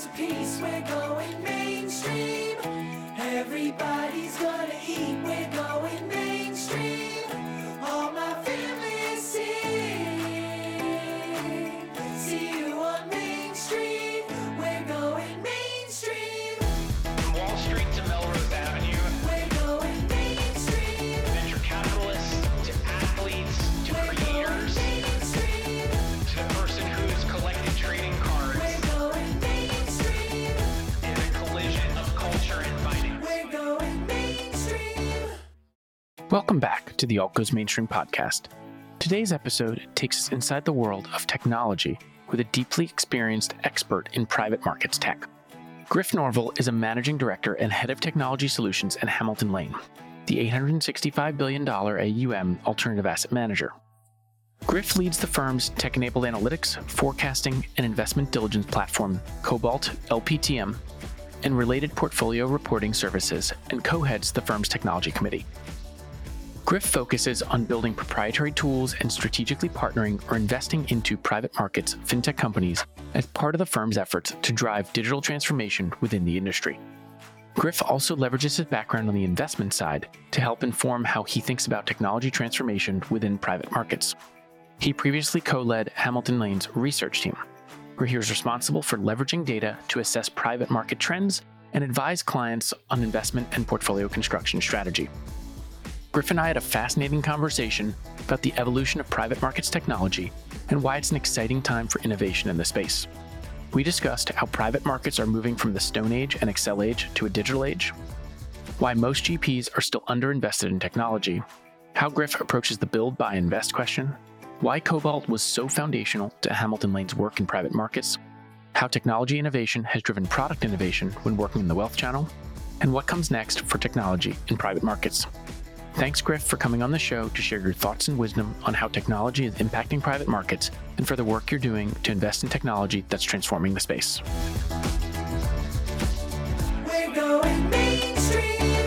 a piece, we're going mainstream. Everybody's gonna eat, we're going mainstream. All my family sing. See you on Main Street, we're going mainstream. From Wall Street to Melrose Avenue, We're going mainstream. venture capitalists to athletes to We're creators going mainstream. to the person who's collected trading cards We're going mainstream. in a collision of culture and finance. We're going mainstream. Welcome back to the Alt Goes Mainstream podcast. Today's episode takes us inside the world of technology with a deeply experienced expert in private markets tech. Griff Norville is a managing director and head of technology solutions at Hamilton Lane, the $865 billion AUM alternative asset manager. Griff leads the firm's tech-enabled analytics, forecasting, and investment diligence platform, Cobalt LPTM, and related portfolio reporting services, and co-heads the firm's technology committee. Griff focuses on building proprietary tools and strategically partnering or investing into private markets fintech companies as part of the firm's efforts to drive digital transformation within the industry. Griff also leverages his background on the investment side to help inform how he thinks about technology transformation within private markets. He previously co-led Hamilton Lane's research team, where he was responsible for leveraging data to assess private market trends and advise clients on investment and portfolio construction strategy. Griff and I had a fascinating conversation about the evolution of private markets technology and why it's an exciting time for innovation in the space. We discussed how private markets are moving from the Stone Age and Excel age to a digital age, why most GPs are still underinvested in technology, how Griff approaches the build, buy, invest question, why Cobalt was so foundational to Hamilton Lane's work in private markets, how technology innovation has driven product innovation when working in the wealth channel, and what comes next for technology in private markets. Thanks, Griff, for coming on the show to share your thoughts and wisdom on how technology is impacting private markets and for the work you're doing to invest in technology that's transforming the space. We're going mainstream.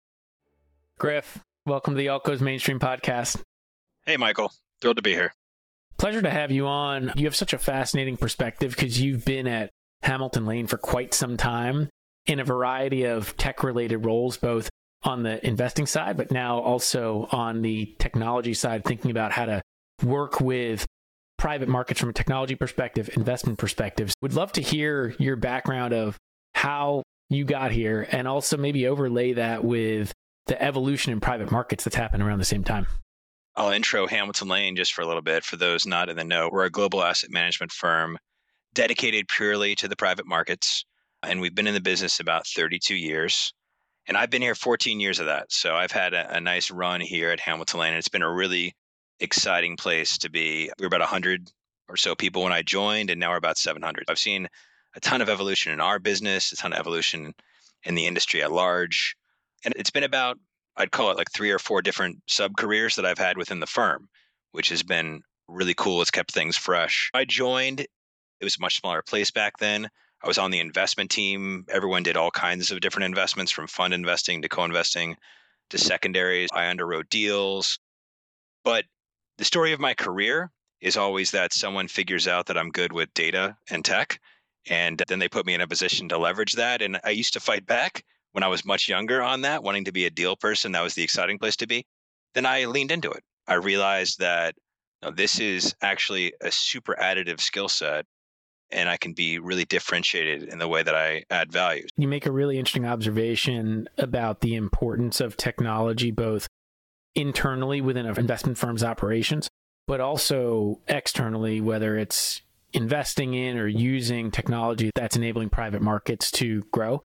Griff, welcome to the Alt Goes Mainstream podcast. Hey, Michael. Thrilled to be here. Pleasure to have you on. You have such a fascinating perspective because you've been at Hamilton Lane for quite some time in a variety of tech-related roles, both on the investing side, but now also on the technology side, thinking about how to work with private markets from a technology perspective, investment perspectives. Would love to hear your background of how you got here and also maybe overlay that with the evolution in private markets that's happened around the same time. I'll intro Hamilton Lane just for a little bit. For those not in the know, we're a global asset management firm dedicated purely to the private markets. And we've been in the business about 32 years. And I've been here 14 years of that. So I've had a nice run here at Hamilton Lane. And it's been a really exciting place to be. We were about 100 or so people when I joined, and now we're about 700. I've seen a ton of evolution in our business, a ton of evolution in the industry at large. And it's been about, I'd call it like 3 or 4 different sub-careers that I've had within the firm, which has been really cool. It's kept things fresh. I joined, it was a much smaller place back then. I was on the investment team. Everyone did all kinds of different investments, from fund investing to co-investing to secondaries. I underwrote deals. But the story of my career is always that someone figures out that I'm good with data and tech, and then they put me in a position to leverage that. And I used to fight back when I was much younger on that, wanting to be a deal person. That was the exciting place to be. Then I leaned into it. I realized that this is actually a super additive skill set, and I can be really differentiated in the way that I add value. You make a really interesting observation about the importance of technology, both internally within an investment firm's operations, but also externally, whether it's investing in or using technology that's enabling private markets to grow.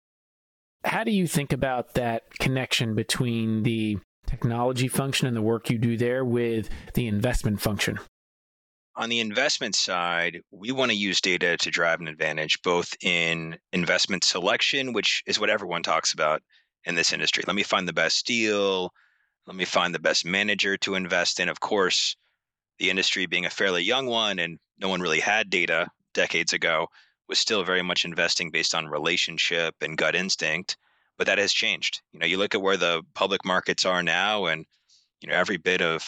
How do you think about that connection between the technology function and the work you do there with the investment function? On the investment side, we want to use data to drive an advantage, both in investment selection, which is what everyone talks about in this industry. Let me find the best deal. Let me find the best manager to invest in. Of course, the industry being a fairly young one and no one really had data decades ago, was still very much investing based on relationship and gut instinct. But that has changed. You look at where the public markets are now, and every bit of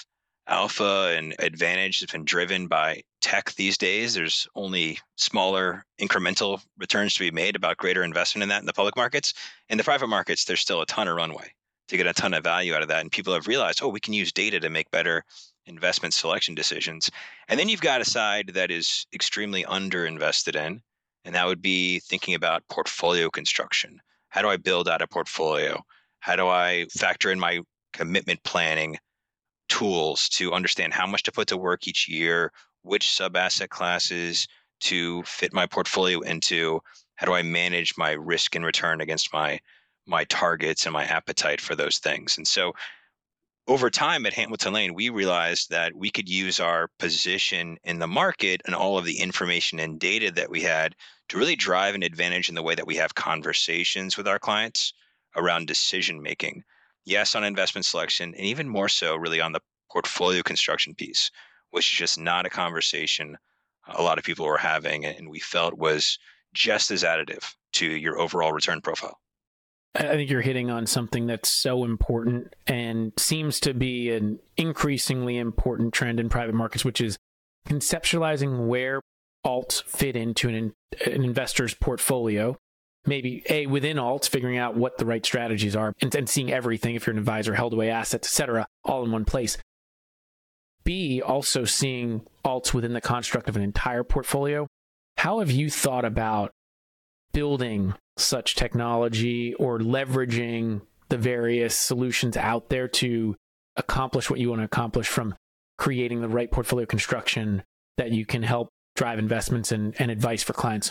alpha and advantage has been driven by tech these days. There's only smaller incremental returns to be made about greater investment in that in the public markets. In the private markets, there's still a ton of runway to get a ton of value out of that. And people have realized, oh, we can use data to make better investment selection decisions. And then you've got a side that is extremely underinvested in, and that would be thinking about portfolio construction. How do I build out a portfolio? How do I factor in my commitment planning tools to understand how much to put to work each year, which sub asset classes to fit my portfolio into? How do I manage my risk and return against my targets and my appetite for those things? And so over time at Hamilton Lane, we realized that we could use our position in the market and all of the information and data that we had to really drive an advantage in the way that we have conversations with our clients around decision making. Yes, on investment selection, and even more so, really on the portfolio construction piece, which is just not a conversation a lot of people were having, and we felt was just as additive to your overall return profile. I think you're hitting on something that's so important and seems to be an increasingly important trend in private markets, which is conceptualizing where alts fit into an investor's portfolio. Maybe within alts, figuring out what the right strategies are and seeing everything, if you're an advisor, held away assets, et cetera, all in one place. B, also seeing alts within the construct of an entire portfolio. How have you thought about building such technology or leveraging the various solutions out there to accomplish what you want to accomplish, from creating the right portfolio construction that you can help drive investments and advice for clients?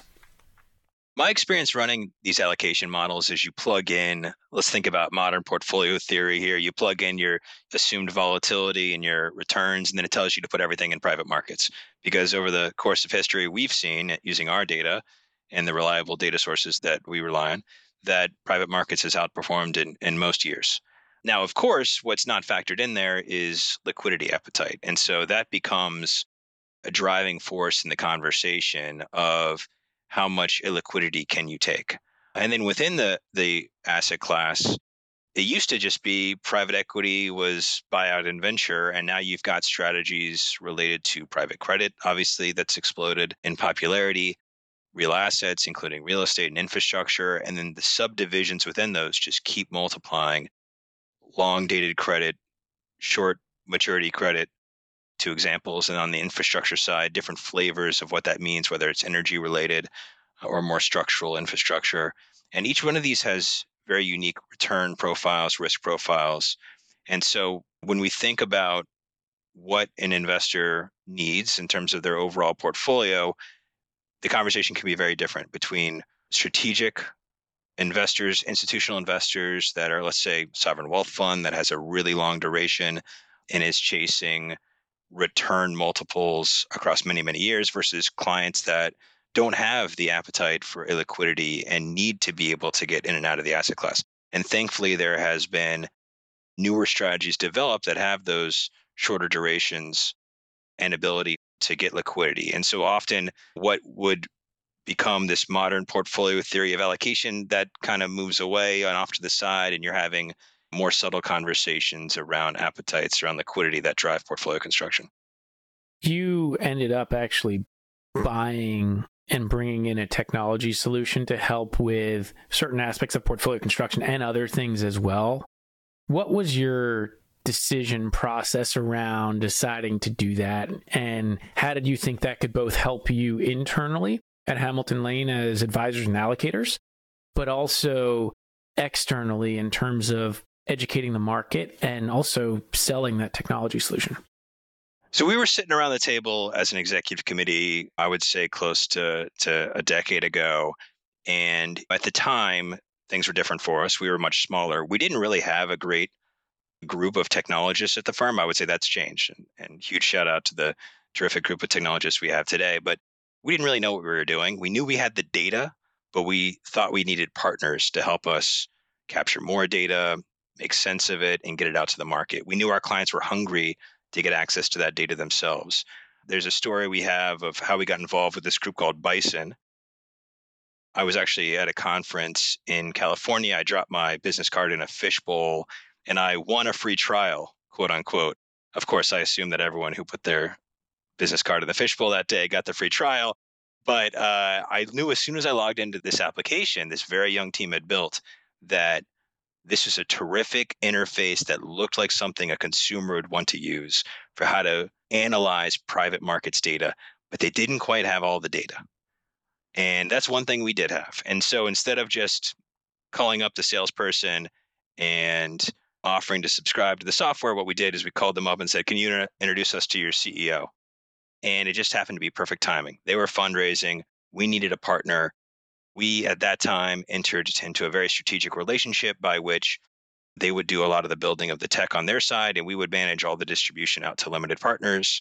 My experience running these allocation models is you plug in, let's think about modern portfolio theory here. You plug in your assumed volatility and your returns, and then it tells you to put everything in private markets. Because over the course of history, we've seen, using our data and the reliable data sources that we rely on, that private markets has outperformed in most years. Now, of course, what's not factored in there is liquidity appetite. And so that becomes a driving force in the conversation of how much illiquidity can you take. And then within the asset class, it used to just be private equity was buyout and venture, and now you've got strategies related to private credit, obviously, that's exploded in popularity, real assets, including real estate and infrastructure, and then the subdivisions within those just keep multiplying. Long dated credit, short maturity credit, two examples. And on the infrastructure side, different flavors of what that means, whether it's energy related or more structural infrastructure. And each one of these has very unique return profiles, risk profiles. And so when we think about what an investor needs in terms of their overall portfolio, the conversation can be very different between strategic investors, institutional investors that are, let's say, sovereign wealth fund that has a really long duration and is chasing return multiples across many, many years, versus clients that don't have the appetite for illiquidity and need to be able to get in and out of the asset class. And thankfully, there has been newer strategies developed that have those shorter durations and ability to get liquidity. And so often what would become this modern portfolio theory of allocation, that kind of moves away and off to the side, and you're having more subtle conversations around appetites, around liquidity that drive portfolio construction. You ended up actually buying and bringing in a technology solution to help with certain aspects of portfolio construction and other things as well. What was your decision process around deciding to do that? And how did you think that could both help you internally at Hamilton Lane as advisors and allocators, but also externally in terms of educating the market and also selling that technology solution? So we were sitting around the table as an executive committee, I would say close to a decade ago. And at the time, things were different for us. We were much smaller. We didn't really have a great group of technologists at the firm. I would say that's changed. And huge shout out to the terrific group of technologists we have today. But we didn't really know what we were doing. We knew we had the data, but we thought we needed partners to help us capture more data, make sense of it, and get it out to the market. We knew our clients were hungry to get access to that data themselves. There's a story we have of how we got involved with this group called Bison. I was actually at a conference in California. I dropped my business card in a fishbowl and I won a free trial, quote unquote, Of course, I assume that everyone who put their business card in the fishbowl that day got the free trial. But I knew as soon as I logged into this application, this very young team had built, that this was a terrific interface that looked like something a consumer would want to use for how to analyze private markets data, but they didn't quite have all the data. And that's one thing we did have. And so instead of just calling up the salesperson and offering to subscribe to the software, what we did is we called them up and said, can you introduce us to your CEO? And it just happened to be perfect timing. They were fundraising. We needed a partner. We, at that time, entered into a very strategic relationship by which they would do a lot of the building of the tech on their side, and we would manage all the distribution out to limited partners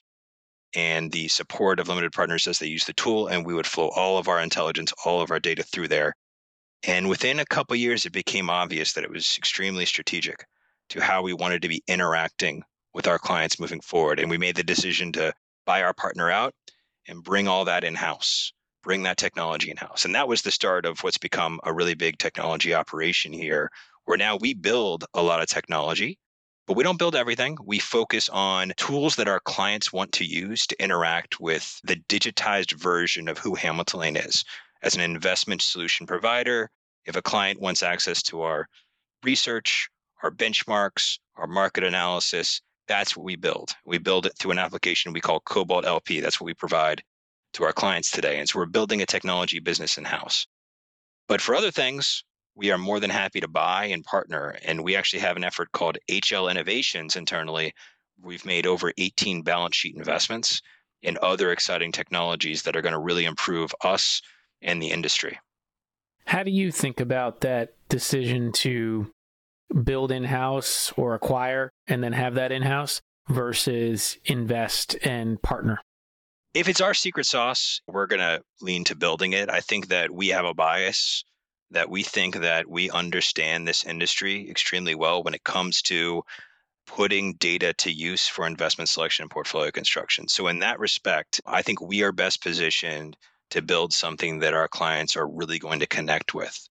and the support of limited partners as they use the tool. And we would flow all of our intelligence, all of our data through there. And within a couple of years, it became obvious that it was extremely strategic to how we wanted to be interacting with our clients moving forward. And we made the decision to buy our partner out and bring all that in-house, bring that technology in-house. And that was the start of what's become a really big technology operation here, where now we build a lot of technology, but we don't build everything. We focus on tools that our clients want to use to interact with the digitized version of who Hamilton Lane is. As an investment solution provider, if a client wants access to our research, our benchmarks, our market analysis, that's what we build. We build it through an application we call Cobalt LP. That's what we provide to our clients today. And so we're building a technology business in-house. But for other things, we are more than happy to buy and partner. And we actually have an effort called HL Innovations internally. We've made over 18 balance sheet investments in other exciting technologies that are going to really improve us and the industry. How do you think about that decision to build in-house or acquire and then have that in-house versus invest and partner? If it's our secret sauce, we're going to lean to building it. I think that we have a bias that we think that we understand this industry extremely well when it comes to putting data to use for investment selection and portfolio construction. So in that respect, I think we are best positioned to build something that our clients are really going to connect with.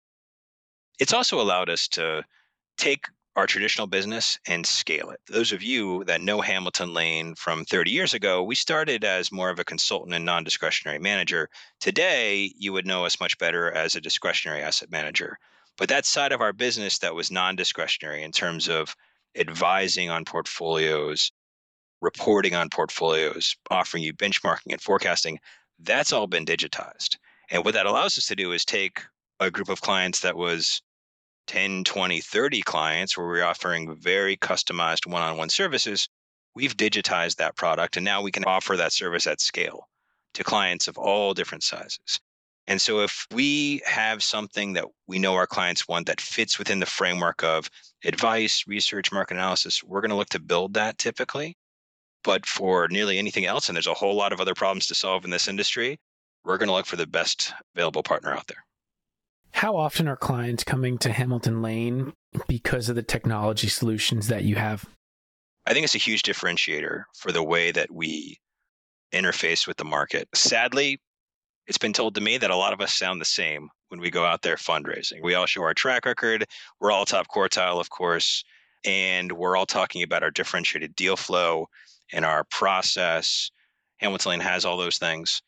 It's also allowed us to take our traditional business and scale it. Those of you that know Hamilton Lane from 30 years ago, we started as more of a consultant and non-discretionary manager. Today, you would know us much better as a discretionary asset manager. But that side of our business that was non-discretionary in terms of advising on portfolios, reporting on portfolios, offering you benchmarking and forecasting, that's all been digitized. And what that allows us to do is take a group of clients that was 10, 20, 30 clients where we're offering very customized one-on-one services. We've digitized that product, and now we can offer that service at scale to clients of all different sizes. And so if we have something that we know our clients want that fits within the framework of advice, research, market analysis, we're going to look to build that typically. But for nearly anything else, and there's a whole lot of other problems to solve in this industry, we're going to look for the best available partner out there. How often are clients coming to Hamilton Lane because of the technology solutions that you have? I think it's a huge differentiator for the way that we interface with the market. Sadly, it's been told to me that a lot of us sound the same when we go out there fundraising. We all show our track record. We're all top quartile, of course, and we're all talking about our differentiated deal flow and our process. Hamilton Lane has all those things.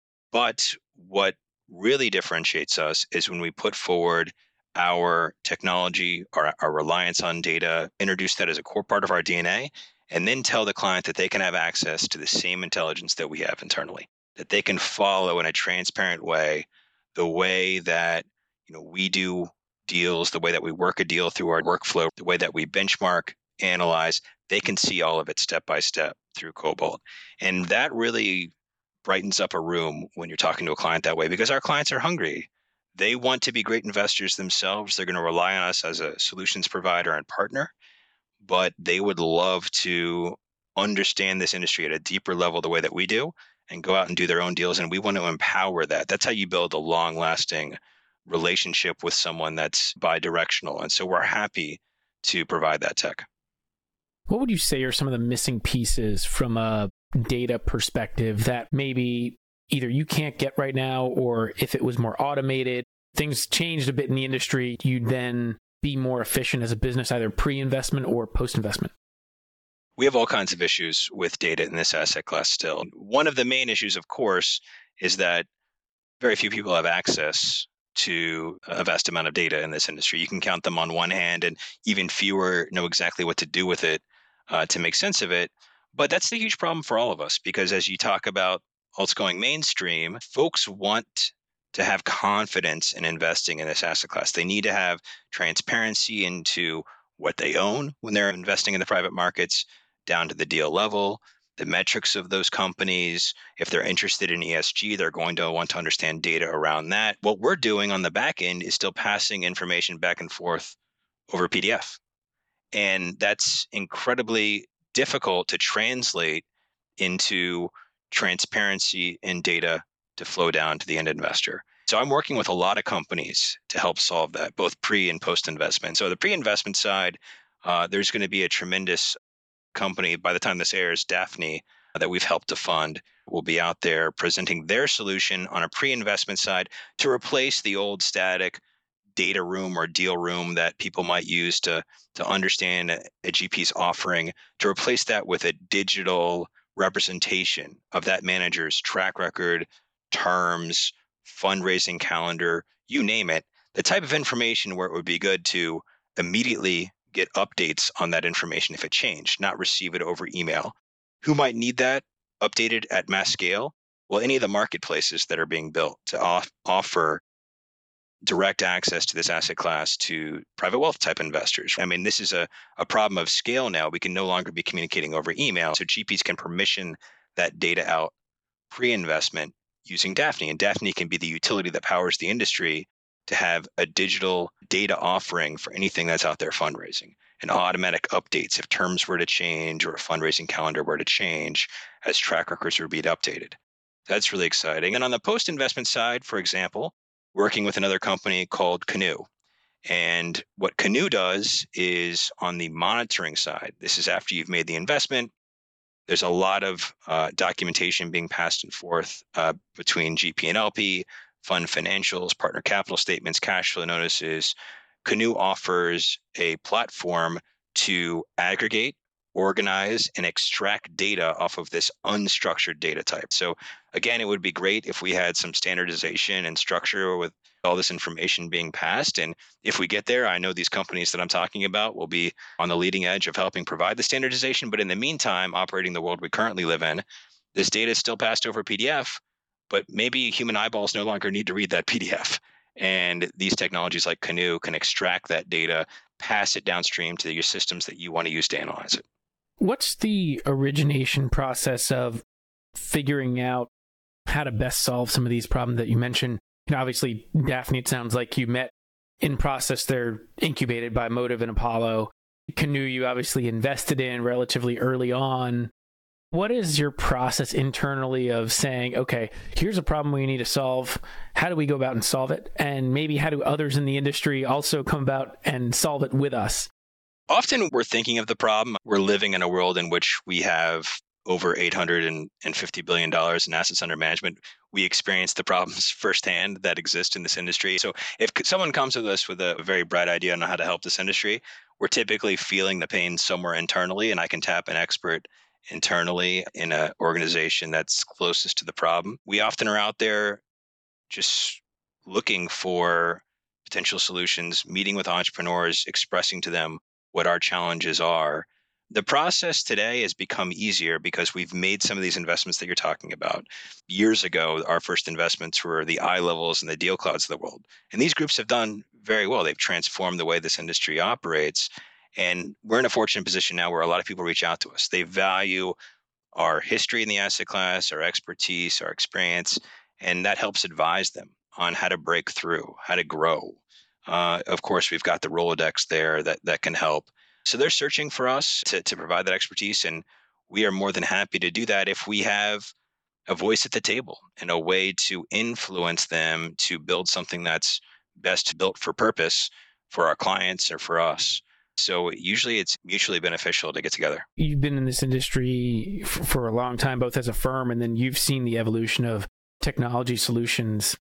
But what really differentiates us is when we put forward our technology, our reliance on data, introduce that as a core part of our DNA, and then tell the client that they can have access to the same intelligence that we have internally, that they can follow in a transparent way the way that we do deals, the way that we work a deal through our workflow, the way that we benchmark, analyze. They can see all of it step by step through Cobalt. And that really brightens up a room when you're talking to a client that way, because our clients are hungry. They want to be great investors themselves. They're going to rely on us as a solutions provider and partner, but they would love to understand this industry at a deeper level the way that we do and go out and do their own deals. And we want to empower that. That's how you build a long-lasting relationship with someone that's bi-directional. And so we're happy to provide that tech. What would you say are some of the missing pieces from a data perspective that maybe either you can't get right now, or if it was more automated, things changed a bit in the industry, you'd then be more efficient as a business, either pre-investment or post-investment? We have all kinds of issues with data in this asset class still. One of the main issues, of course, is that very few people have access to a vast amount of data in this industry. You can count them on one hand, and even fewer know exactly what to do with it to make sense of it. But that's the huge problem for all of us, because as you talk about alts going mainstream, folks want to have confidence in investing in this asset class. They need to have transparency into what they own when they're investing in the private markets, down to the deal level, the metrics of those companies. If they're interested in ESG, they're going to want to understand data around that. What we're doing on the back end is still passing information back and forth over PDF. And that's incredibly difficult to translate into transparency and data to flow down to the end investor. So I'm working with a lot of companies to help solve that, both pre and post investment. So the pre-investment side, there's going to be a tremendous company by the time this airs, Daphne, that we've helped to fund, will be out there presenting their solution on a pre-investment side to replace the old static data room or deal room that people might use to understand a GP's offering, to replace that with a digital representation of that manager's track record, terms, fundraising calendar, you name it, the type of information where it would be good to immediately get updates on that information if it changed, not receive it over email. Who might need that updated at mass scale? Well, any of the marketplaces that are being built to offer direct access to this asset class to private wealth type investors. I mean, this is a problem of scale now. We can no longer be communicating over email. So GPs can permission that data out pre-investment using Daphne. And Daphne can be the utility that powers the industry to have a digital data offering for anything that's out there fundraising, and automatic updates if terms were to change or a fundraising calendar were to change as track records were being updated. That's really exciting. And on the post-investment side, for example, working with another company called Canoe. And what Canoe does is on the monitoring side, this is after you've made the investment. There's a lot of documentation being passed and forth between GP and LP, fund financials, partner capital statements, cash flow notices. Canoe offers a platform to aggregate, organize, and extract data off of this unstructured data type. So again, it would be great if we had some standardization and structure with all this information being passed. And if we get there, I know these companies that I'm talking about will be on the leading edge of helping provide the standardization. But in the meantime, operating the world we currently live in, this data is still passed over PDF, but maybe human eyeballs no longer need to read that PDF. And these technologies like Canoe can extract that data, pass it downstream to your systems that you want to use to analyze it. What's the origination process of figuring out how to best solve some of these problems that you mentioned? You know, obviously, Daphne, it sounds like you met in process. They're incubated by Motive and Apollo. Canoe, you obviously invested in relatively early on. What is your process internally of saying, okay, here's a problem we need to solve. How do we go about and solve it? And maybe how do others in the industry also come about and solve it with us? Often we're thinking of the problem. We're living in a world in which we have over $850 billion in assets under management. We experience the problems firsthand that exist in this industry. So if someone comes to us with a very bright idea on how to help this industry, we're typically feeling the pain somewhere internally, and I can tap an expert internally in an organization that's closest to the problem. We often are out there just looking for potential solutions, meeting with entrepreneurs, expressing to them what our challenges are. The process today has become easier because we've made some of these investments that you're talking about. Years ago, our first investments were the iLevels and the DealClouds of the world. And these groups have done very well. They've transformed the way this industry operates. And we're in a fortunate position now where a lot of people reach out to us. They value our history in the asset class, our expertise, our experience, and that helps advise them on how to break through, how to grow. Of course, we've got the Rolodex there that can help. So they're searching for us to provide that expertise, and we are more than happy to do that if we have a voice at the table and a way to influence them to build something that's best built for purpose for our clients or for us. So usually it's mutually beneficial to get together. You've been in this industry for a long time, both as a firm, and then you've seen the evolution of technology solutions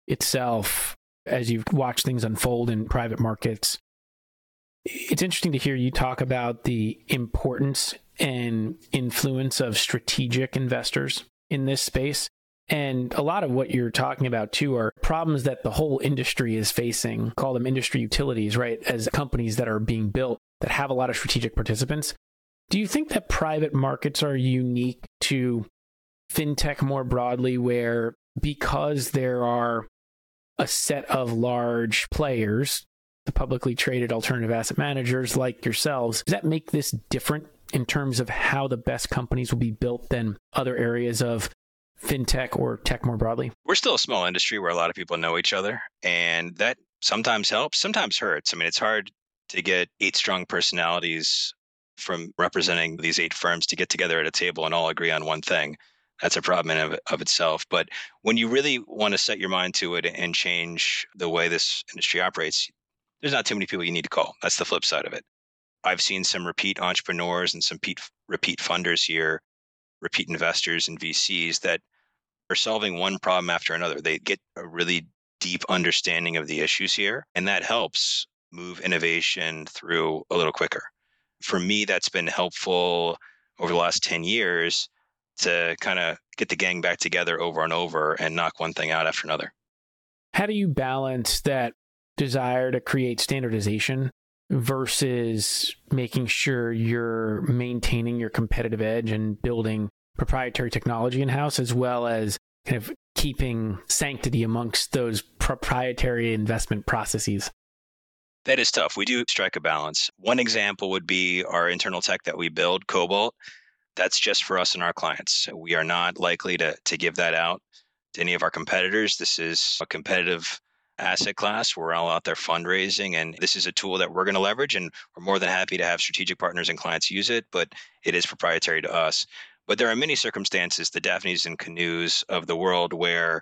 itself as you've watched things unfold in private markets. It's interesting to hear you talk about the importance and influence of strategic investors in this space. And a lot of what you're talking about too are problems that the whole industry is facing, call them industry utilities, right? As companies that are being built that have a lot of strategic participants. Do you think that private markets are unique to fintech more broadly, where because there are a set of large players, the publicly traded alternative asset managers like yourselves, does that make this different in terms of how the best companies will be built than other areas of fintech or tech more broadly? We're still a small industry where a lot of people know each other, and that sometimes helps, sometimes hurts. I mean, it's hard to get 8 strong personalities from representing these 8 firms to get together at a table and all agree on one thing. That's a problem in of itself. But when you really want to set your mind to it and change the way this industry operates, there's not too many people you need to call. That's the flip side of it. I've seen some repeat entrepreneurs and some repeat funders here, repeat investors and VCs that are solving one problem after another. They get a really deep understanding of the issues here, and that helps move innovation through a little quicker. For me, that's been helpful over the last 10 years to kind of get the gang back together over and over and knock one thing out after another. How do you balance that desire to create standardization versus making sure you're maintaining your competitive edge and building proprietary technology in-house, as well as kind of keeping sanctity amongst those proprietary investment processes? That is tough. We do strike a balance. One example would be our internal tech that we build, Cobalt. That's just for us and our clients. We are not likely to give that out to any of our competitors. This is a competitive asset class. We're all out there fundraising, and this is a tool that we're going to leverage, and we're more than happy to have strategic partners and clients use it, but it is proprietary to us. But there are many circumstances, the Daphnes and Canoes of the world, where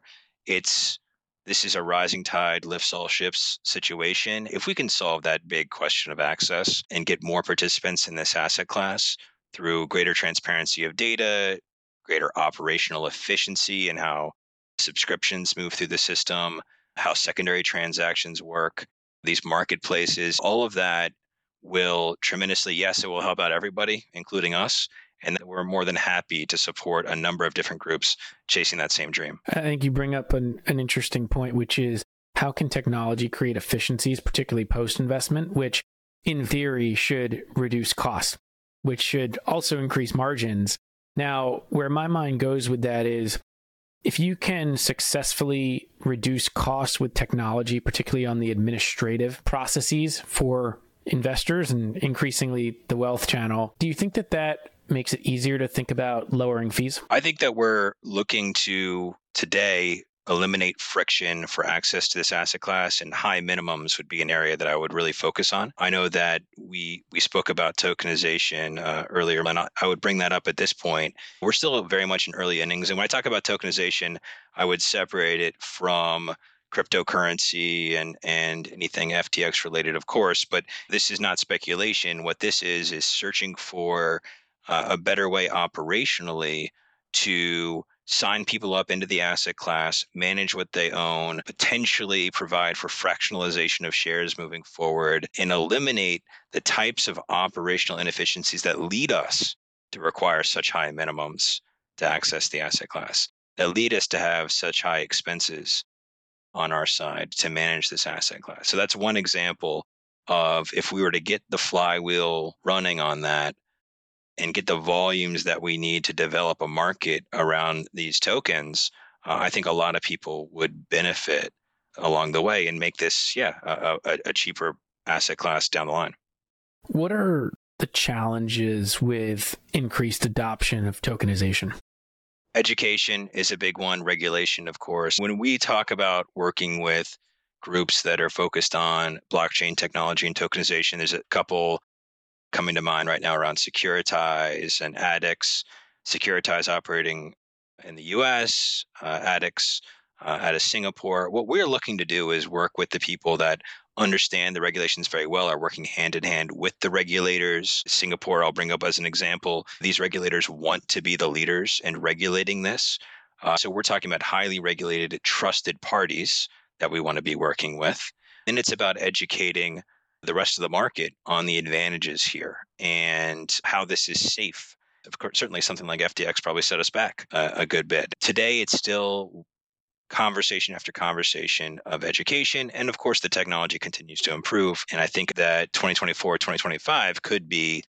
this is a rising tide lifts all ships situation. If we can solve that big question of access and get more participants in this asset class through greater transparency of data, greater operational efficiency in how subscriptions move through the system, how secondary transactions work, these marketplaces, all of that will tremendously, yes, it will help out everybody, including us. And we're more than happy to support a number of different groups chasing that same dream. I think you bring up an interesting point, which is how can technology create efficiencies, particularly post-investment, which in theory should reduce costs, which should also increase margins. Now, where my mind goes with that is if you can successfully reduce costs with technology, particularly on the administrative processes for investors and increasingly the wealth channel, do you think that makes it easier to think about lowering fees? I think that we're looking to today eliminate friction for access to this asset class, and high minimums would be an area that I would really focus on. I know that we spoke about tokenization earlier, and I would bring that up at this point. We're still very much in early innings, and when I talk about tokenization, I would separate it from cryptocurrency and anything FTX related, of course, but this is not speculation. What this is searching for a better way operationally to sign people up into the asset class, manage what they own, potentially provide for fractionalization of shares moving forward, and eliminate the types of operational inefficiencies that lead us to require such high minimums to access the asset class, that lead us to have such high expenses on our side to manage this asset class. So that's one example of if we were to get the flywheel running on that, and get the volumes that we need to develop a market around these tokens, I think a lot of people would benefit along the way and make this, a cheaper asset class down the line. What are the challenges with increased adoption of tokenization? Education is a big one, regulation, of course. When we talk about working with groups that are focused on blockchain technology and tokenization, there's a couple coming to mind right now around Securitize and ADDX. Securitize operating in the US, ADDX out of Singapore. What we're looking to do is work with the people that understand the regulations very well, are working hand in hand with the regulators. Singapore, I'll bring up as an example. These regulators want to be the leaders in regulating this. So we're talking about highly regulated, trusted parties that we want to be working with. And it's about educating the rest of the market on the advantages here and how this is safe. Of course, certainly something like FTX probably set us back a good bit. Today, it's still conversation after conversation of education. And of course, the technology continues to improve. And I think that 2024, 2025 could be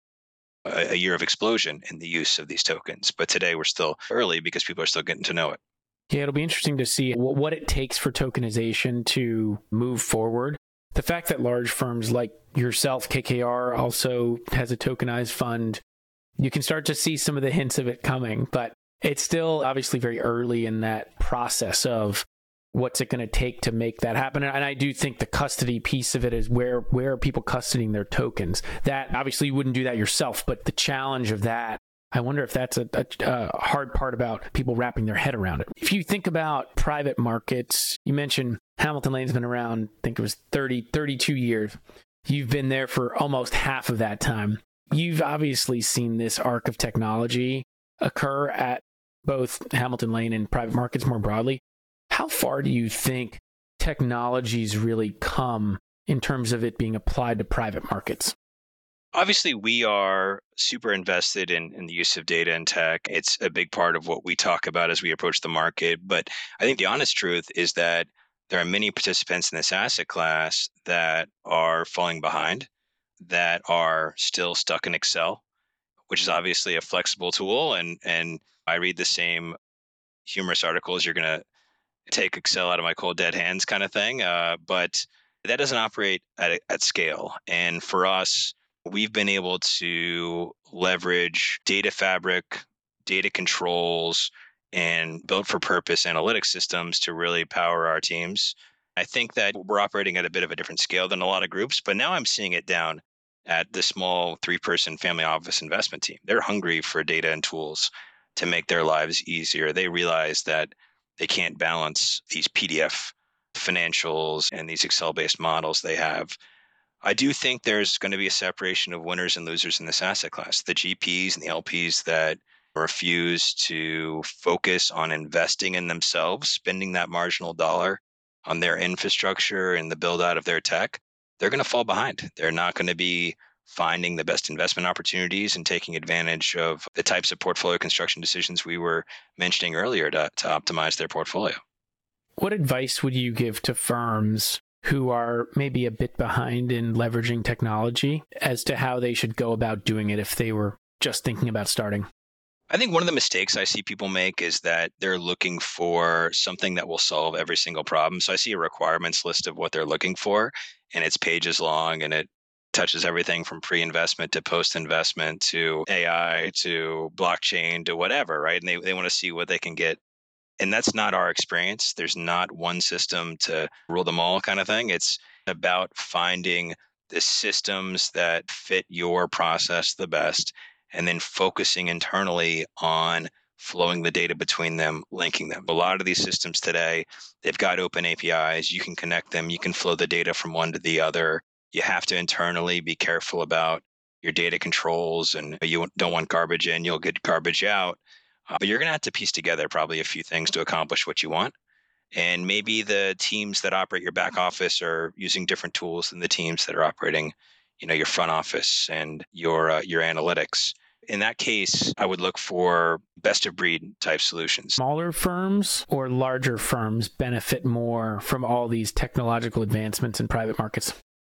a year of explosion in the use of these tokens. But today we're still early because people are still getting to know it. Yeah, it'll be interesting to see what it takes for tokenization to move forward. The fact that large firms like yourself, KKR, also has a tokenized fund, you can start to see some of the hints of it coming, but it's still obviously very early in that process of what's it going to take to make that happen. And I do think the custody piece of it is where are people custodying their tokens? That obviously you wouldn't do that yourself, but the challenge of that, I wonder if that's a hard part about people wrapping their head around it. If you think about private markets, you mentioned Hamilton Lane's been around, I think it was 32 years. You've been there for almost half of that time. You've obviously seen this arc of technology occur at both Hamilton Lane and private markets more broadly. How far do you think technology's really come in terms of it being applied to private markets? Obviously, we are super invested in the use of data and tech. It's a big part of what we talk about as we approach the market. But I think the honest truth is that there are many participants in this asset class that are falling behind, that are still stuck in Excel, which is obviously a flexible tool. And I read the same humorous articles, you're going to take Excel out of my cold dead hands kind of thing. But that doesn't operate at scale. And for us, we've been able to leverage data fabric, data controls, and built for purpose analytics systems to really power our teams. I think that we're operating at a bit of a different scale than a lot of groups, but now I'm seeing it down at the small 3-person family office investment team. They're hungry for data and tools to make their lives easier. They realize that they can't balance these PDF financials and these Excel-based models they have. I do think there's going to be a separation of winners and losers in this asset class. The GPs and the LPs that refuse to focus on investing in themselves, spending that marginal dollar on their infrastructure and the build out of their tech, they're going to fall behind. They're not going to be finding the best investment opportunities and taking advantage of the types of portfolio construction decisions we were mentioning earlier to optimize their portfolio. What advice would you give to firms who are maybe a bit behind in leveraging technology as to how they should go about doing it if they were just thinking about starting? I think one of the mistakes I see people make is that they're looking for something that will solve every single problem. So I see a requirements list of what they're looking for, and it's pages long, and it touches everything from pre-investment to post-investment to AI to blockchain to whatever, right? And they want to see what they can get. And that's not our experience. There's not one system to rule them all kind of thing. It's about finding the systems that fit your process the best and then focusing internally on flowing the data between them, linking them. A lot of these systems today, they've got open APIs. You can connect them. You can flow the data from one to the other. You have to internally be careful about your data controls, and you don't want garbage in, you'll get garbage out. But you're going to have to piece together probably a few things to accomplish what you want. And maybe the teams that operate your back office are using different tools than the teams that are operating, your front office and your analytics. In that case, I would look for best of breed type solutions. Smaller firms or larger firms benefit more from all these technological advancements in private markets?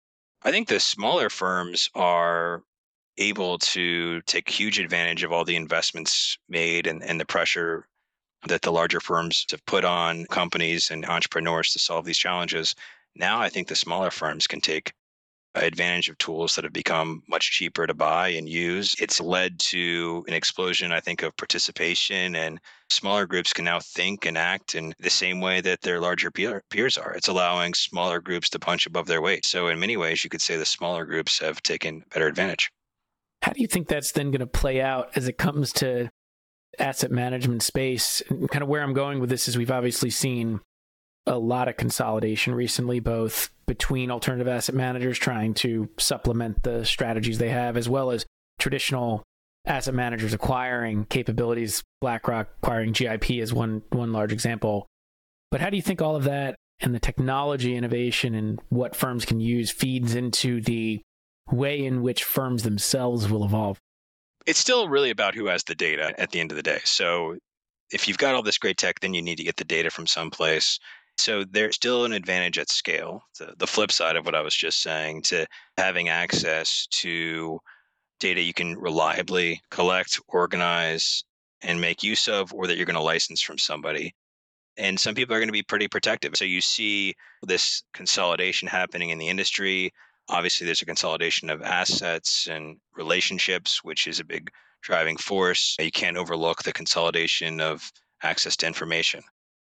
I think the smaller firms are able to take huge advantage of all the investments made and the pressure that the larger firms have put on companies and entrepreneurs to solve these challenges. Now, I think the smaller firms can take advantage of tools that have become much cheaper to buy and use. It's led to an explosion, I think, of participation, and smaller groups can now think and act in the same way that their larger peers are. It's allowing smaller groups to punch above their weight. So in many ways, you could say the smaller groups have taken better advantage. How do you think that's then going to play out as it comes to asset management space? And kind of where I'm going with this is we've obviously seen a lot of consolidation recently, both between alternative asset managers trying to supplement the strategies they have, as well as traditional asset managers acquiring capabilities. BlackRock acquiring GIP is one large example. But how do you think all of that and the technology innovation and what firms can use feeds into the way in which firms themselves will evolve? It's still really about who has the data at the end of the day. So if you've got all this great tech, then you need to get the data from someplace. So there's still an advantage at scale. The flip side of what I was just saying, to having access to data you can reliably collect, organize, and make use of, or that you're going to license from somebody. And some people are going to be pretty protective. So you see this consolidation happening in the industry. Obviously, there's a consolidation of assets and relationships, which is a big driving force. You can't overlook the consolidation of access to information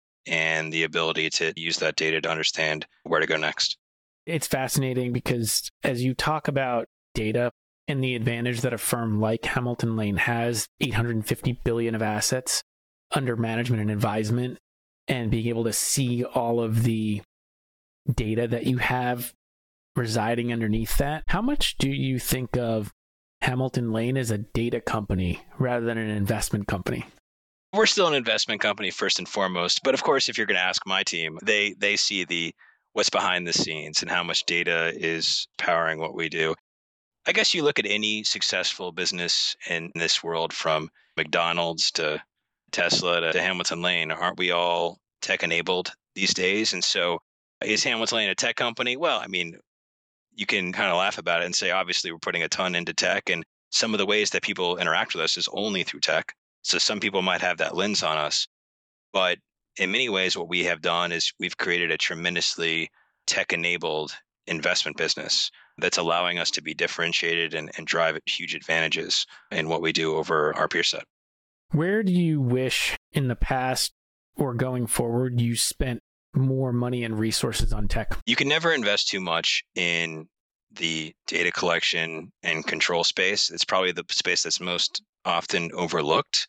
and the ability to use that data to understand where to go next. It's fascinating because as you talk about data and the advantage that a firm like Hamilton Lane has, 850 billion of assets under management and advisement, and being able to see all of the data that you have residing underneath that, how much do you think of Hamilton Lane as a data company rather than an investment company? We're still an investment company first and foremost, but of course, if you're going to ask my team, they see the what's behind the scenes and how much data is powering what we do. I guess you look at any successful business in this world, from McDonald's to Tesla to Hamilton Lane. Aren't we all tech enabled these days? And so is Hamilton Lane a tech company? Well, I mean, you can kind of laugh about it and say, obviously, we're putting a ton into tech, and some of the ways that people interact with us is only through tech. So some people might have that lens on us. But in many ways, what we have done is we've created a tremendously tech enabled investment business that's allowing us to be differentiated and drive huge advantages in what we do over our peer set. Where do you wish in the past or going forward you spent more money and resources on tech? You can never invest too much in the data collection and control space. It's probably the space that's most often overlooked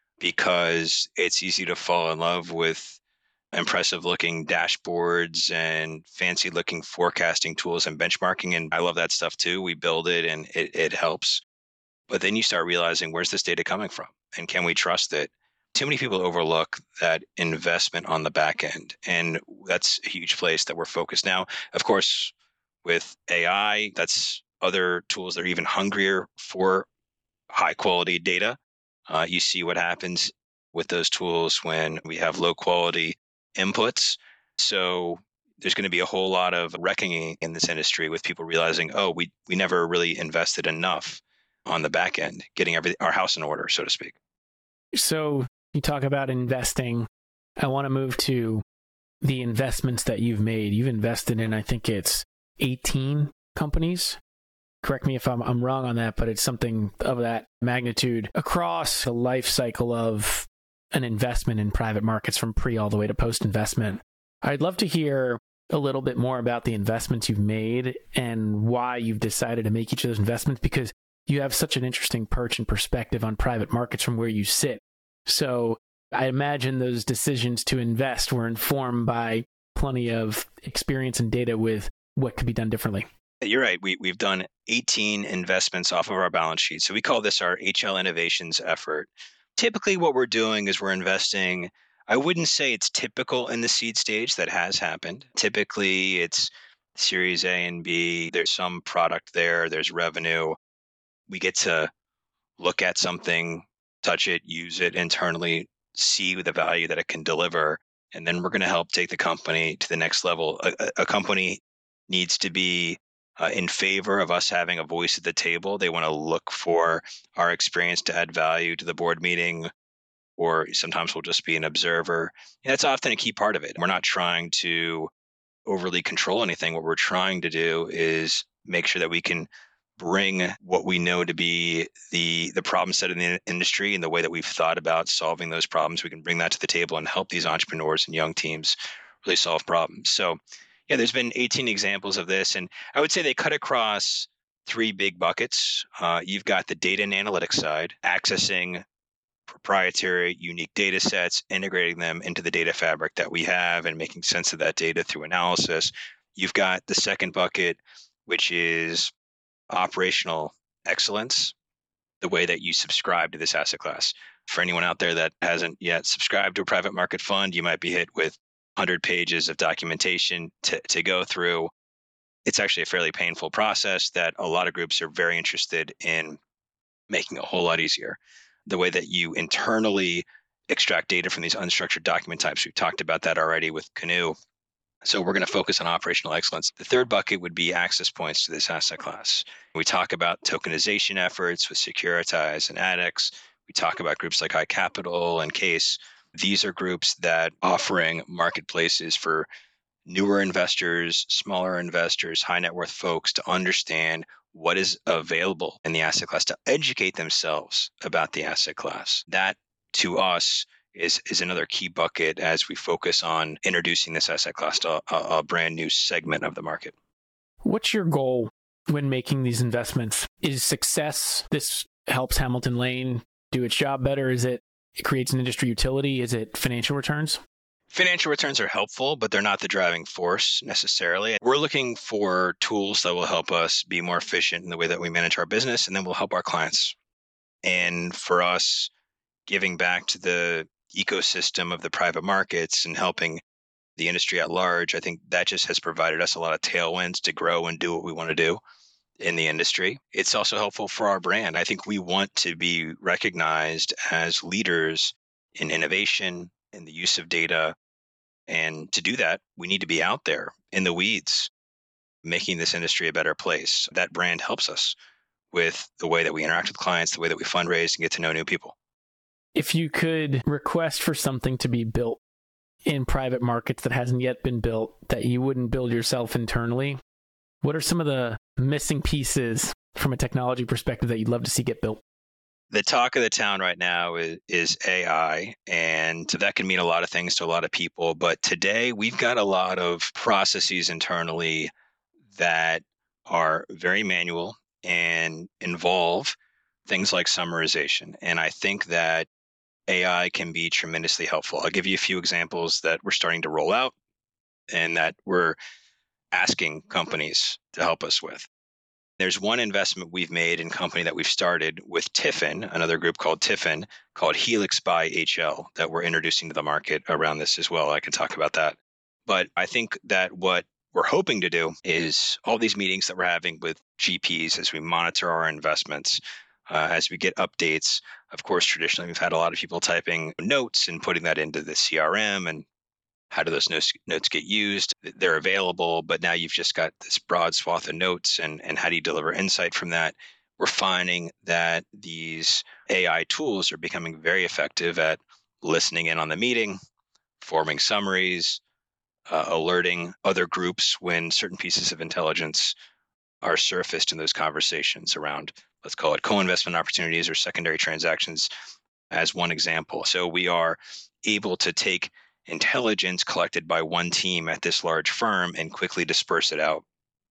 because it's easy to fall in love with impressive looking dashboards and fancy looking forecasting tools and benchmarking. And I love that stuff too. We build it and it helps. But then you start realizing, where's this data coming from? And can we trust it? Too many people overlook that investment on the back end. And that's a huge place that we're focused now. Of course, with AI, that's other tools that are even hungrier for high quality data. You see what happens with those tools when we have low quality inputs. So there's going to be a whole lot of reckoning in this industry with people realizing, oh, we never really invested enough on the back end, getting our house in order, so to speak. So you talk about investing. I want to move to the investments that you've made. You've invested in, I think it's 18 companies. Correct me if I'm wrong on that, but it's something of that magnitude across the life cycle of an investment in private markets, from pre all the way to post investment. I'd love to hear a little bit more about the investments you've made and why you've decided to make each of those investments, because you have such an interesting perch and perspective on private markets from where you sit. So I imagine those decisions to invest were informed by plenty of experience and data with what could be done differently. You're right. We've done 18 investments off of our balance sheet. So we call this our HL Innovations effort. Typically, what we're doing is we're investing. I wouldn't say it's typical in the seed stage. That has happened. Typically, it's Series A and B. There's some product there. There's revenue. We get to look at something, touch it, use it internally, see the value that it can deliver, and then we're going to help take the company to the next level. A company needs to be in favor of us having a voice at the table. They want to look for our experience to add value to the board meeting, or sometimes we'll just be an observer. And that's often a key part of it. We're not trying to overly control anything. What we're trying to do is make sure that we can bring what we know to be the problem set in the industry and the way that we've thought about solving those problems. We can bring that to the table and help these entrepreneurs and young teams really solve problems. So yeah, there's been 18 examples of this, and I would say they cut across three big buckets. You've got the data and analytics side, accessing proprietary, unique data sets, integrating them into the data fabric that we have and making sense of that data through analysis. You've got the second bucket, which is operational excellence, the way that you subscribe to this asset class. For anyone out there that hasn't yet subscribed to a private market fund, you might be hit with 100 pages of documentation to go through. It's actually a fairly painful process that a lot of groups are very interested in making a whole lot easier. The way that you internally extract data from these unstructured document types, we've talked about that already with Canoe. So we're going to focus on operational excellence. The third bucket would be access points to this asset class. We talk about tokenization efforts with Securitize and ADDX. We talk about groups like iCapital and Case. These are groups that offering marketplaces for newer investors, smaller investors, high net worth folks to understand what is available in the asset class, to educate themselves about the asset class. That, to us, is another key bucket as we focus on introducing this asset class to a brand new segment of the market. What's your goal when making these investments? Is success, this helps Hamilton Lane do its job better? Is it creates an industry utility? Is it financial returns? Financial returns are helpful, but they're not the driving force necessarily. We're looking for tools that will help us be more efficient in the way that we manage our business, and then we'll help our clients. And for us, giving back to the ecosystem of the private markets and helping the industry at large, I think that just has provided us a lot of tailwinds to grow and do what we want to do in the industry. It's also helpful for our brand. I think we want to be recognized as leaders in innovation, in the use of data. And to do that, we need to be out there in the weeds, making this industry a better place. That brand helps us with the way that we interact with clients, the way that we fundraise and get to know new people. If you could request for something to be built in private markets that hasn't yet been built, that you wouldn't build yourself internally, what are some of the missing pieces from a technology perspective that you'd love to see get built? The talk of the town right now is AI, and that can mean a lot of things to a lot of people. But today we've got a lot of processes internally that are very manual and involve things like summarization. And I think that AI can be tremendously helpful. I'll give you a few examples that we're starting to roll out and that we're asking companies to help us with. There's one investment we've made in company that we've started with Tiffin, another group called Tiffin, called Helix by HL, that we're introducing to the market around this as well. I can talk about that. But I think that what we're hoping to do is all these meetings that we're having with GPs as we monitor our investments, as we get updates. Of course, traditionally, we've had a lot of people typing notes and putting that into the CRM, and how do those notes get used? They're available, but now you've just got this broad swath of notes, and how do you deliver insight from that? We're finding that these AI tools are becoming very effective at listening in on the meeting, forming summaries, alerting other groups when certain pieces of intelligence are surfaced in those conversations around, let's call it co-investment opportunities or secondary transactions as one example. So we are able to take intelligence collected by one team at this large firm and quickly disperse it out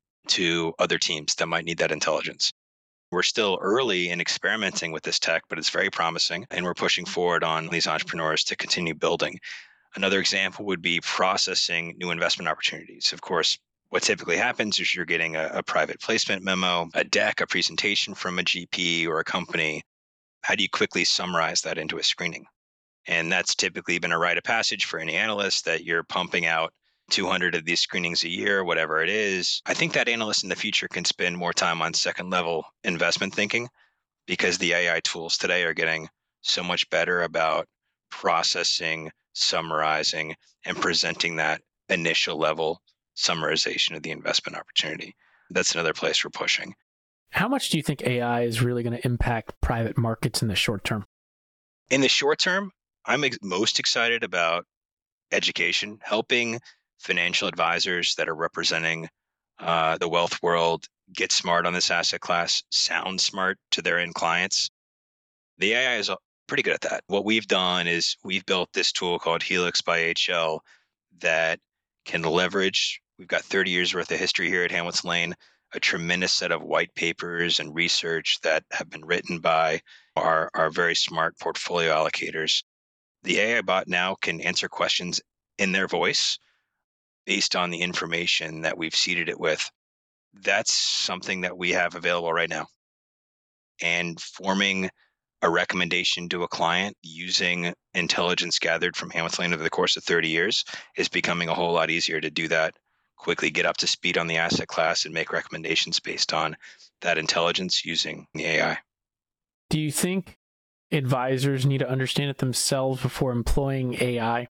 to other teams that might need that intelligence. We're still early in experimenting with this tech, but it's very promising, and we're pushing forward on these entrepreneurs to continue building. Another example would be processing new investment opportunities. Of course, what typically happens is you're getting a private placement memo, a deck, a presentation from a GP or a company. How do you quickly summarize that into a screening? And that's typically been a rite of passage for any analyst, that you're pumping out 200 of these screenings a year, whatever it is. I think that analyst in the future can spend more time on second level investment thinking, because the AI tools today are getting so much better about processing, summarizing, and presenting that initial level summarization of the investment opportunity. That's another place we're pushing. How much do you think AI is really going to impact private markets in the short term? In the short term, I'm most excited about education, helping financial advisors that are representing the wealth world get smart on this asset class, sound smart to their end clients. The AI is pretty good at that. What we've done is we've built this tool called Helix by HL that can leverage, we've got 30 years worth of history here at Hamilton Lane, a tremendous set of white papers and research that have been written by our very smart portfolio allocators. The AI bot now can answer questions in their voice based on the information that we've seeded it with. That's something that we have available right now. And forming a recommendation to a client using intelligence gathered from Hamilton Lane over the course of 30 years is becoming a whole lot easier to do that quickly, get up to speed on the asset class and make recommendations based on that intelligence using the AI. Do you think advisors need to understand it themselves before employing AI?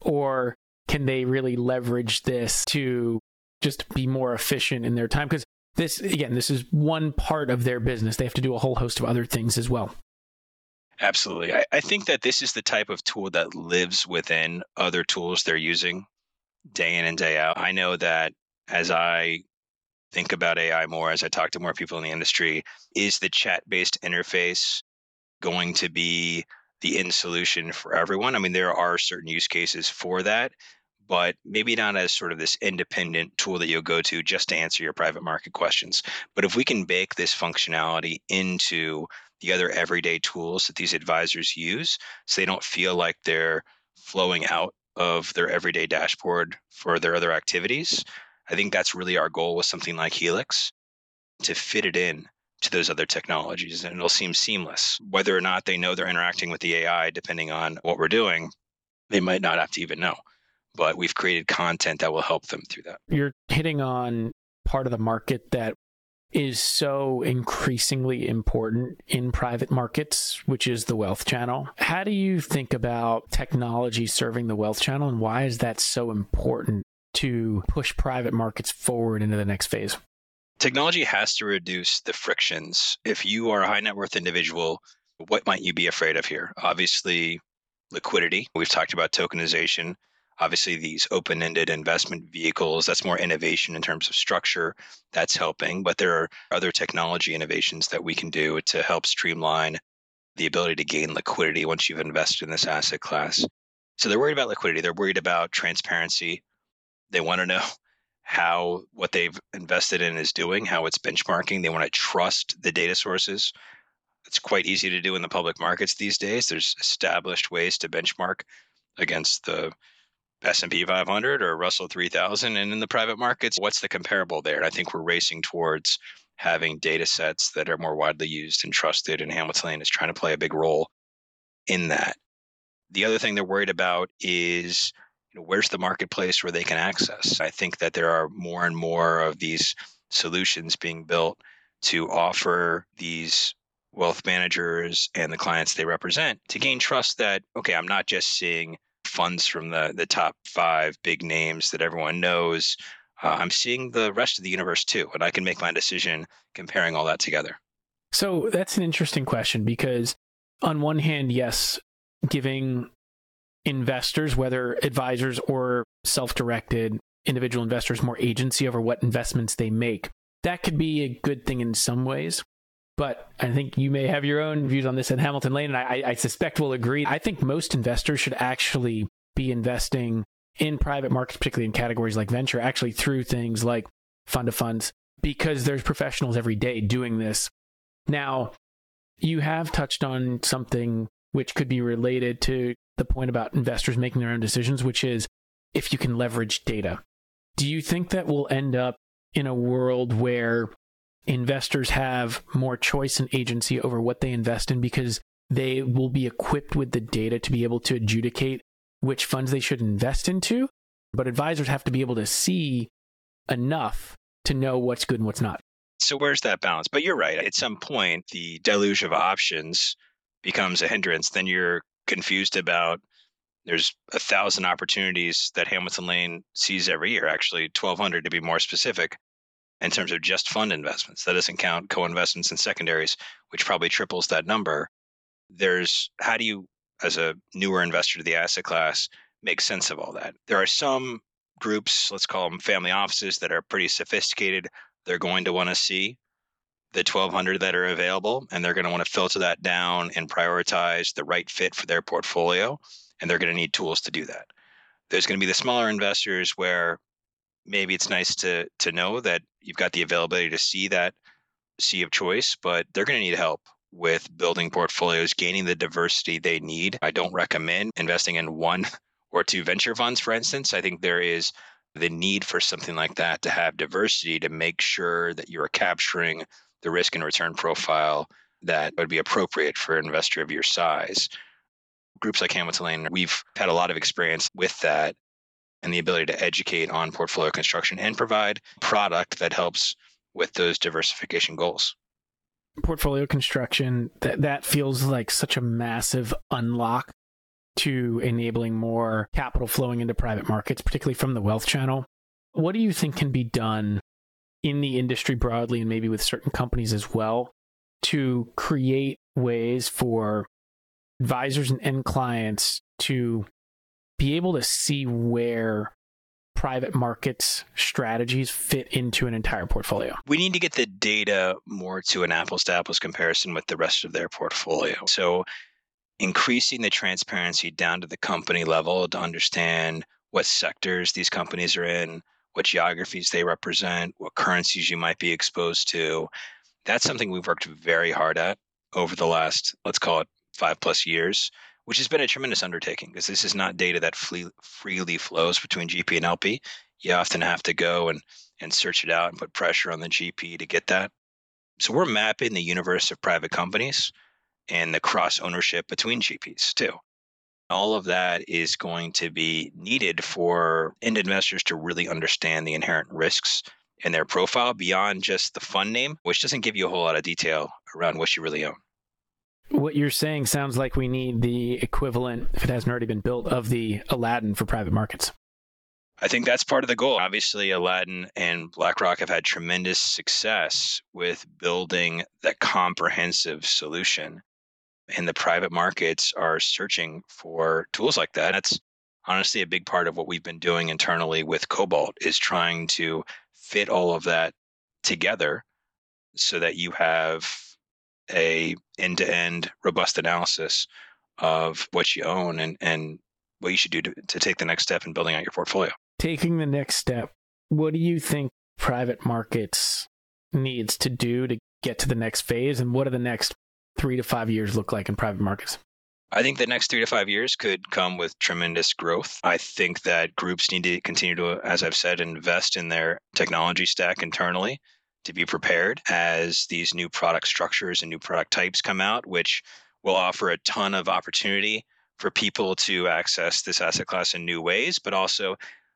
Or can they really leverage this to just be more efficient in their time? Because this is one part of their business. They have to do a whole host of other things as well. Absolutely. I think that this is the type of tool that lives within other tools they're using day in and day out. I know that as I think about AI more, as I talk to more people in the industry, is the chat-based interface going to be the end solution for everyone? I mean, there are certain use cases for that, but maybe not as sort of this independent tool that you'll go to just to answer your private market questions. But if we can bake this functionality into the other everyday tools that these advisors use, so they don't feel like they're flowing out of their everyday dashboard for their other activities, I think that's really our goal with something like Helix, to fit it in to those other technologies, and it'll seem seamless. Whether or not they know they're interacting with the AI, depending on what we're doing, they might not have to even know. But we've created content that will help them through that. You're hitting on part of the market that is so increasingly important in private markets, which is the wealth channel. How do you think about technology serving the wealth channel, and why is that so important to push private markets forward into the next phase? Technology has to reduce the frictions. If you are a high net worth individual, what might you be afraid of here? Obviously, liquidity. We've talked about tokenization. Obviously, these open-ended investment vehicles, that's more innovation in terms of structure. That's helping. But there are other technology innovations that we can do to help streamline the ability to gain liquidity once you've invested in this asset class. So they're worried about liquidity. They're worried about transparency. They want to know how what they've invested in is doing, how it's benchmarking. They want to trust the data sources. It's quite easy to do in the public markets these days. There's established ways to benchmark against the S&P 500 or Russell 3000. And in the private markets, what's the comparable there? And I think we're racing towards having data sets that are more widely used and trusted, and Hamilton Lane is trying to play a big role in that. The other thing they're worried about is, where's the marketplace where they can access? I think that there are more and more of these solutions being built to offer these wealth managers and the clients they represent to gain trust that, okay, I'm not just seeing funds from the top 5 big names that everyone knows. I'm seeing the rest of the universe too, and I can make my decision comparing all that together. So that's an interesting question, because on one hand, yes, giving investors, whether advisors or self-directed individual investors, more agency over what investments they make, that could be a good thing in some ways. But I think you may have your own views on this at Hamilton Lane, and I suspect we'll agree. I think most investors should actually be investing in private markets, particularly in categories like venture, actually through things like fund of funds, because there's professionals every day doing this. Now, you have touched on something which could be related to the point about investors making their own decisions, which is if you can leverage data. Do you think that we'll end up in a world where investors have more choice and agency over what they invest in because they will be equipped with the data to be able to adjudicate which funds they should invest into, but advisors have to be able to see enough to know what's good and what's not? So where's that balance? But you're right. At some point, the deluge of options becomes a hindrance. Then you're confused about, there's 1,000 opportunities that Hamilton Lane sees every year, actually 1,200 to be more specific, in terms of just fund investments. That doesn't count co-investments and secondaries, which probably triples that number. How do you, as a newer investor to the asset class, make sense of all that? There are some groups, let's call them family offices, that are pretty sophisticated. They're going to want to see the 1,200 that are available, and they're going to want to filter that down and prioritize the right fit for their portfolio, and they're going to need tools to do that. There's going to be the smaller investors where maybe it's nice to know that you've got the availability to see that sea of choice, but they're going to need help with building portfolios, gaining the diversity they need. I don't recommend investing in 1 or 2 venture funds, for instance. I think there is the need for something like that to have diversity to make sure that you're capturing the risk and return profile that would be appropriate for an investor of your size. Groups like Hamilton Lane, we've had a lot of experience with that and the ability to educate on portfolio construction and provide product that helps with those diversification goals. Portfolio construction, that feels like such a massive unlock to enabling more capital flowing into private markets, particularly from the wealth channel. What do you think can be done in the industry broadly and maybe with certain companies as well to create ways for advisors and end clients to be able to see where private markets strategies fit into an entire portfolio? We need to get the data more to an apples to apples comparison with the rest of their portfolio. So increasing the transparency down to the company level to understand what sectors these companies are in, what geographies they represent, what currencies you might be exposed to. That's something we've worked very hard at over the last, let's call it 5+ years, which has been a tremendous undertaking because this is not data that freely flows between GP and LP. You often have to go and search it out and put pressure on the GP to get that. So we're mapping the universe of private companies and the cross ownership between GPs too. All of that is going to be needed for end investors to really understand the inherent risks in their profile beyond just the fund name, which doesn't give you a whole lot of detail around what you really own. What you're saying sounds like we need the equivalent, if it hasn't already been built, of the Aladdin for private markets. I think that's part of the goal. Obviously, Aladdin and BlackRock have had tremendous success with building that comprehensive solution. And the private markets are searching for tools like that. That's honestly a big part of what we've been doing internally with Cobalt, is trying to fit all of that together so that you have a end-to-end robust analysis of what you own and what you should do to take the next step in building out your portfolio. Taking the next step, what do you think private markets needs to do to get to the next phase? And what do the next 3 to 5 years look like in private markets? I think the next 3 to 5 years could come with tremendous growth. I think that groups need to continue to, as I've said, invest in their technology stack internally to be prepared as these new product structures and new product types come out, which will offer a ton of opportunity for people to access this asset class in new ways, but also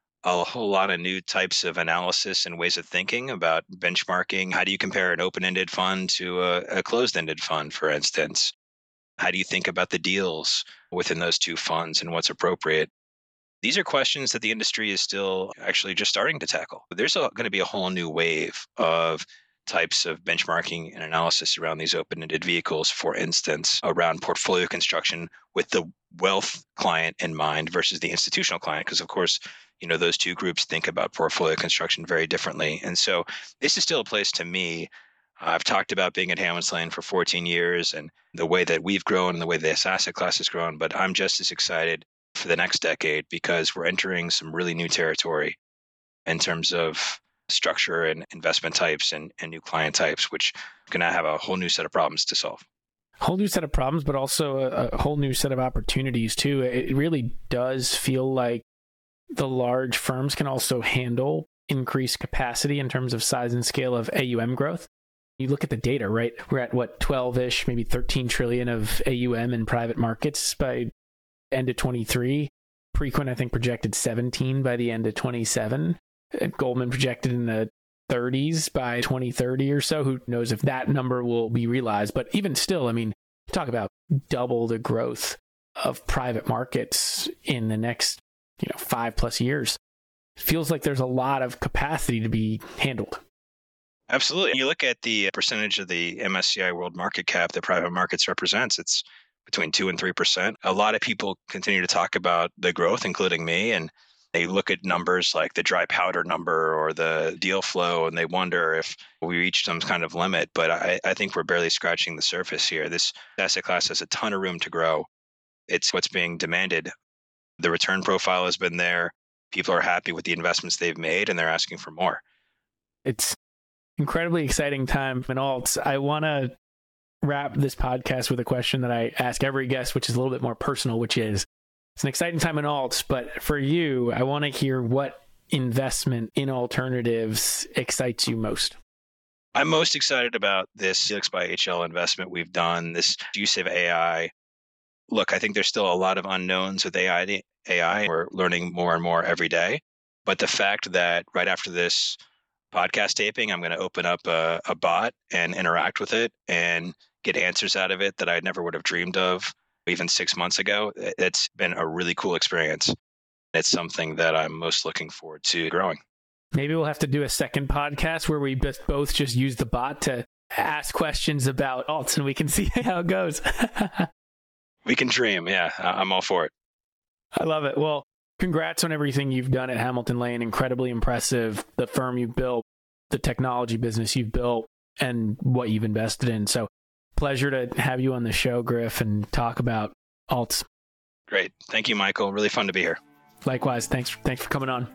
a whole lot of new types of analysis and ways of thinking about benchmarking. How do you compare an open-ended fund to a closed-ended fund, for instance? How do you think about the deals within those two funds and what's appropriate? These are questions that the industry is still actually just starting to tackle. There's going to be a whole new wave of types of benchmarking and analysis around these open-ended vehicles, for instance, around portfolio construction with the wealth client in mind versus the institutional client. Because of course, those two groups think about portfolio construction very differently. And so this is still a place to me. I've talked about being at Hamilton Lane for 14 years and the way that we've grown and the way this asset class has grown, but I'm just as excited for the next decade because we're entering some really new territory in terms of structure and investment types and new client types, which is going to have a whole new set of problems to solve. Whole new set of problems, but also a whole new set of opportunities too. It really does feel like the large firms can also handle increased capacity in terms of size and scale of AUM growth. You look at the data, right? We're at 12-ish, maybe 13 trillion of AUM in private markets by end of 23. Preqin, I think, projected 17 by the end of 27. Goldman projected in the 30s by 2030 or so. Who knows if that number will be realized? But even still, talk about double the growth of private markets in the next 5+ years. It feels like there's a lot of capacity to be handled. Absolutely. You look at the percentage of the MSCI world market cap that private markets represents, it's between 2 and 3%. A lot of people continue to talk about the growth, including me, and they look at numbers like the dry powder number or the deal flow, and they wonder if we reached some kind of limit. But I think we're barely scratching the surface here. This asset class has a ton of room to grow. It's what's being demanded. The return profile has been there. People are happy with the investments they've made, and they're asking for more. It's incredibly exciting time in alts. I want to wrap this podcast with a question that I ask every guest, which is a little bit more personal, which is, it's an exciting time in alts, but for you, I want to hear what investment in alternatives excites you most. I'm most excited about this Helix by HL investment we've done, this use of AI. Look, I think there's still a lot of unknowns with AI. We're learning more and more every day. But the fact that right after this podcast taping, I'm going to open up a bot and interact with it and get answers out of it that I never would have dreamed of even 6 months ago, it's been a really cool experience. It's something that I'm most looking forward to growing. Maybe we'll have to do a second podcast where we both just use the bot to ask questions about alts and we can see how it goes. We can dream. Yeah, I'm all for it. I love it. Well, congrats on everything you've done at Hamilton Lane. Incredibly impressive. The firm you've built, the technology business you've built, and what you've invested in. So pleasure to have you on the show, Griff, and talk about alts. Great. Thank you, Michael. Really fun to be here. Likewise. Thanks for coming on.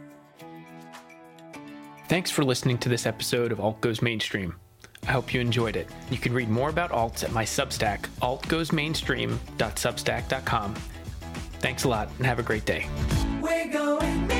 Thanks for listening to this episode of Alt Goes Mainstream. I hope you enjoyed it. You can read more about alts at my Substack, altgoesmainstream.substack.com. Thanks a lot and have a great day. We're going